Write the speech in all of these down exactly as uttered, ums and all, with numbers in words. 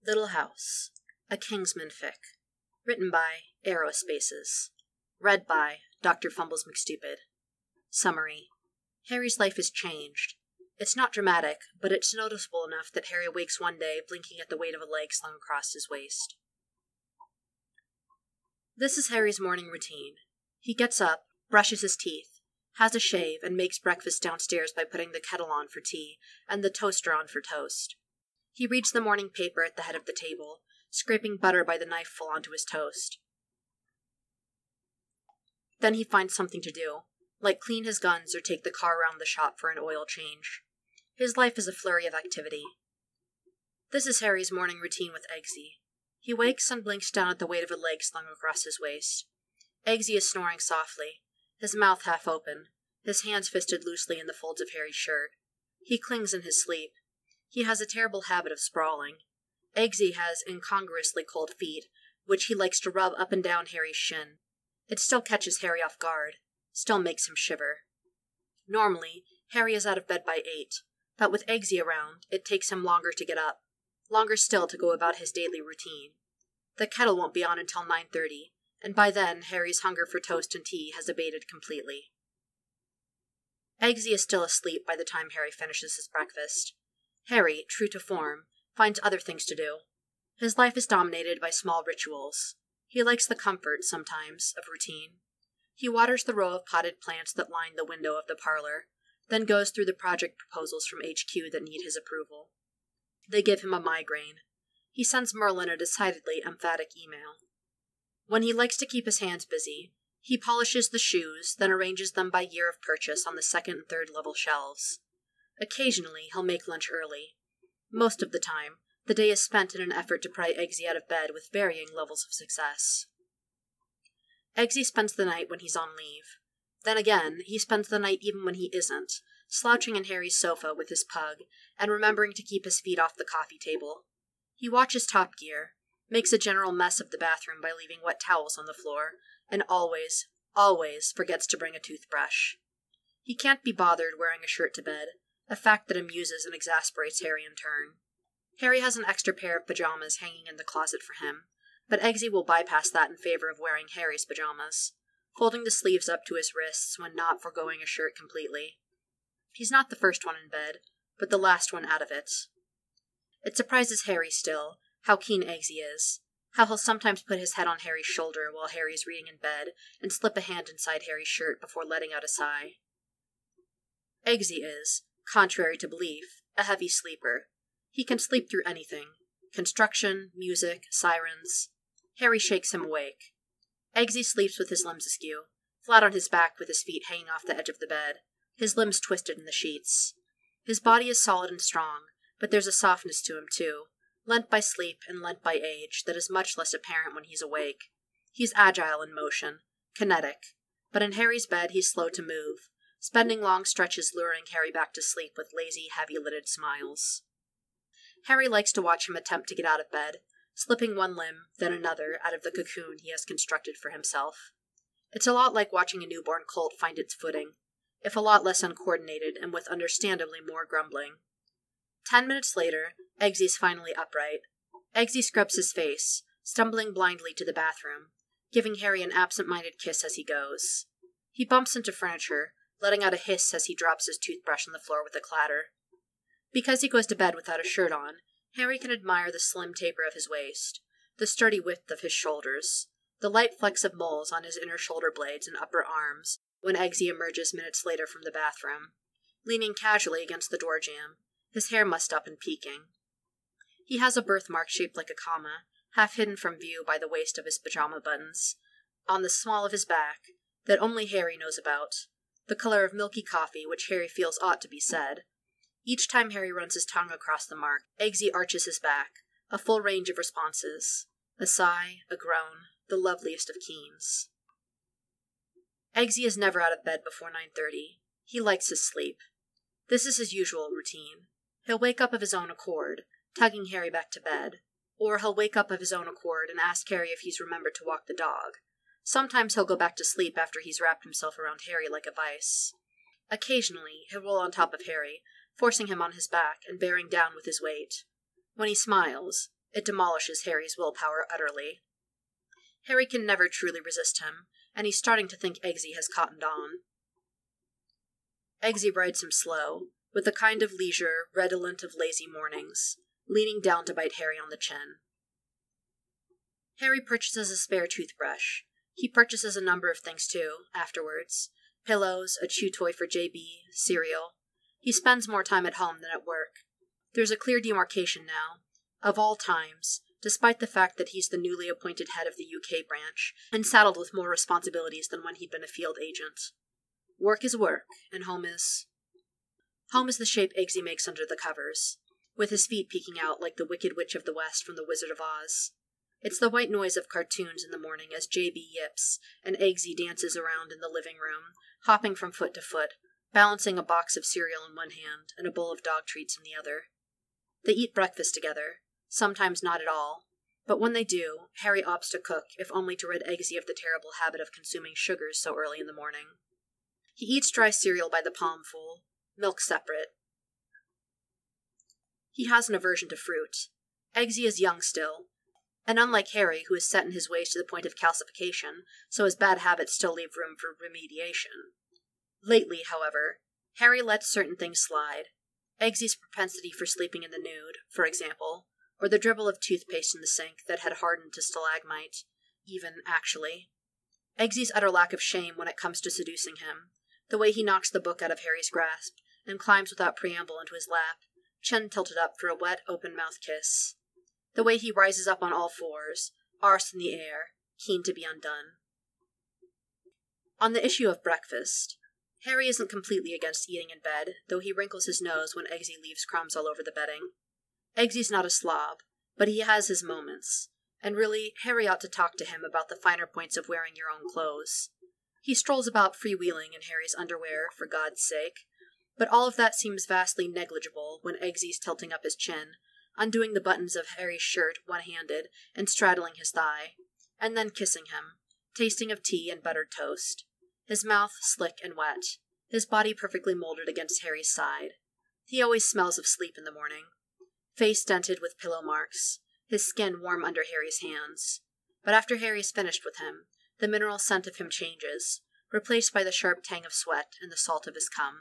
Little House, a Kingsman fic. Written by Aerospaces. Read by Doctor Fumbles McStupid. Summary. Harry's life is changed. It's not dramatic, but it's noticeable enough that Harry wakes one day blinking at the weight of a leg slung across his waist. This is Harry's morning routine. He gets up, brushes his teeth, has a shave, and makes breakfast downstairs by putting the kettle on for tea and the toaster on for toast. He reads the morning paper at the head of the table, scraping butter by the knifeful onto his toast. Then he finds something to do, like clean his guns or take the car around the shop for an oil change. His life is a flurry of activity. This is Harry's morning routine with Eggsy. He wakes and blinks down at the weight of a leg slung across his waist. Eggsy is snoring softly, his mouth half open, his hands fisted loosely in the folds of Harry's shirt. He clings in his sleep. He has a terrible habit of sprawling. Eggsy has incongruously cold feet, which he likes to rub up and down Harry's shin. It still catches Harry off guard, still makes him shiver. Normally, Harry is out of bed by eight, but with Eggsy around, it takes him longer to get up, longer still to go about his daily routine. The kettle won't be on until nine thirty, and by then Harry's hunger for toast and tea has abated completely. Eggsy is still asleep by the time Harry finishes his breakfast. Harry, true to form, finds other things to do. His life is dominated by small rituals. He likes the comfort, sometimes, of routine. He waters the row of potted plants that line the window of the parlor, then goes through the project proposals from H Q that need his approval. They give him a migraine. He sends Merlin a decidedly emphatic email. When he likes to keep his hands busy, he polishes the shoes, then arranges them by year of purchase on the second and third level shelves. Occasionally, he'll make lunch early. Most of the time, the day is spent in an effort to pry Eggsy out of bed with varying levels of success. Eggsy spends the night when he's on leave. Then again, he spends the night even when he isn't, slouching in Harry's sofa with his pug, and remembering to keep his feet off the coffee table. He watches Top Gear, makes a general mess of the bathroom by leaving wet towels on the floor, and always, always forgets to bring a toothbrush. He can't be bothered wearing a shirt to bed, a fact that amuses and exasperates Harry in turn. Harry has an extra pair of pajamas hanging in the closet for him, but Eggsy will bypass that in favor of wearing Harry's pajamas, folding the sleeves up to his wrists when not foregoing a shirt completely. He's not the first one in bed, but the last one out of it. It surprises Harry still, how keen Eggsy is, how he'll sometimes put his head on Harry's shoulder while Harry's reading in bed, and slip a hand inside Harry's shirt before letting out a sigh. Eggsy is, contrary to belief, a heavy sleeper. He can sleep through anything. Construction, music, sirens. Harry shakes him awake. Eggsy sleeps with his limbs askew, flat on his back with his feet hanging off the edge of the bed, his limbs twisted in the sheets. His body is solid and strong, but there's a softness to him too, lent by sleep and lent by age, that is much less apparent when he's awake. He's agile in motion, kinetic, but in Harry's bed he's slow to move, spending long stretches luring Harry back to sleep with lazy, heavy-lidded smiles. Harry likes to watch him attempt to get out of bed, slipping one limb, then another, out of the cocoon he has constructed for himself. It's a lot like watching a newborn colt find its footing, if a lot less uncoordinated and with understandably more grumbling. Ten minutes later, Eggsy's finally upright. Eggsy scrubs his face, stumbling blindly to the bathroom, giving Harry an absent-minded kiss as he goes. He bumps into furniture, letting out a hiss as he drops his toothbrush on the floor with a clatter. Because he goes to bed without a shirt on, Harry can admire the slim taper of his waist, the sturdy width of his shoulders, the light flecks of moles on his inner shoulder blades and upper arms when Eggsy emerges minutes later from the bathroom, leaning casually against the door jamb, his hair mussed up and peeking. He has a birthmark shaped like a comma, half hidden from view by the waist of his pajama buttons, on the small of his back, that only Harry knows about, the color of milky coffee which Harry feels ought to be said. Each time Harry runs his tongue across the mark, Eggsy arches his back, a full range of responses. A sigh, a groan, the loveliest of keens. Eggsy is never out of bed before nine thirty. He likes his sleep. This is his usual routine. He'll wake up of his own accord, tugging Harry back to bed, or he'll wake up of his own accord and ask Harry if he's remembered to walk the dog. Sometimes he'll go back to sleep after he's wrapped himself around Harry like a vice. Occasionally, he'll roll on top of Harry, forcing him on his back and bearing down with his weight. When he smiles, It demolishes Harry's willpower utterly. Harry can never truly resist him, and he's starting to think Eggsy has cottoned on. Eggsy rides him slow, with the kind of leisure redolent of lazy mornings, leaning down to bite Harry on the chin. Harry purchases a spare toothbrush. He purchases a number of things too, afterwards. Pillows, a chew toy for J B, cereal. He spends more time at home than at work. There's a clear demarcation now, of all times, despite the fact that he's the newly appointed head of the U K branch, and saddled with more responsibilities than when he'd been a field agent. Work is work, and home is... Home is the shape Eggsy makes under the covers, with his feet peeking out like the Wicked Witch of the West from The Wizard of Oz. It's the white noise of cartoons in the morning as J B yips, and Eggsy dances around in the living room, hopping from foot to foot, balancing a box of cereal in one hand and a bowl of dog treats in the other. They eat breakfast together, sometimes not at all, but when they do, Harry opts to cook, if only to rid Eggsy of the terrible habit of consuming sugars so early in the morning. He eats dry cereal by the palmful, milk separate. He has an aversion to fruit. Eggsy is young still, and unlike Harry, who is set in his ways to the point of calcification, so his bad habits still leave room for remediation. Lately, however, Harry lets certain things slide. Eggsy's propensity for sleeping in the nude, for example, or the dribble of toothpaste in the sink that had hardened to stalagmite, even, actually. Eggsy's utter lack of shame when it comes to seducing him, the way he knocks the book out of Harry's grasp, and climbs without preamble into his lap, chin tilted up for a wet, open-mouthed kiss. The way he rises up on all fours, arse in the air, keen to be undone. On the issue of breakfast, Harry isn't completely against eating in bed, though he wrinkles his nose when Eggsy leaves crumbs all over the bedding. Eggsy's not a slob, but he has his moments, and really, Harry ought to talk to him about the finer points of wearing your own clothes. He strolls about freewheeling in Harry's underwear, for God's sake, but all of that seems vastly negligible when Eggsy's tilting up his chin, undoing the buttons of Harry's shirt one-handed and straddling his thigh, and then kissing him, tasting of tea and buttered toast, his mouth slick and wet, his body perfectly molded against Harry's side. He always smells of sleep in the morning. Face dented with pillow marks, his skin warm under Harry's hands. But after Harry's finished with him, the mineral scent of him changes, replaced by the sharp tang of sweat and the salt of his cum.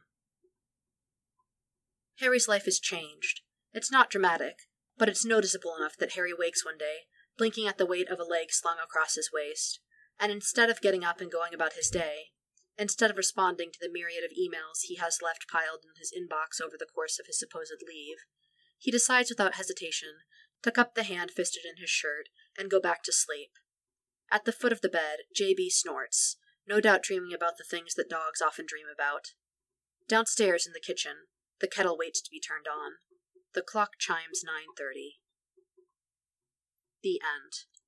Harry's life is changed. It's not dramatic, but it's noticeable enough that Harry wakes one day, blinking at the weight of a leg slung across his waist, and instead of getting up and going about his day, instead of responding to the myriad of emails he has left piled in his inbox over the course of his supposed leave, he decides without hesitation to cup the hand fisted in his shirt and go back to sleep. At the foot of the bed, J B snorts, no doubt dreaming about the things that dogs often dream about. Downstairs in the kitchen, the kettle waits to be turned on. The clock chimes nine thirty. The end.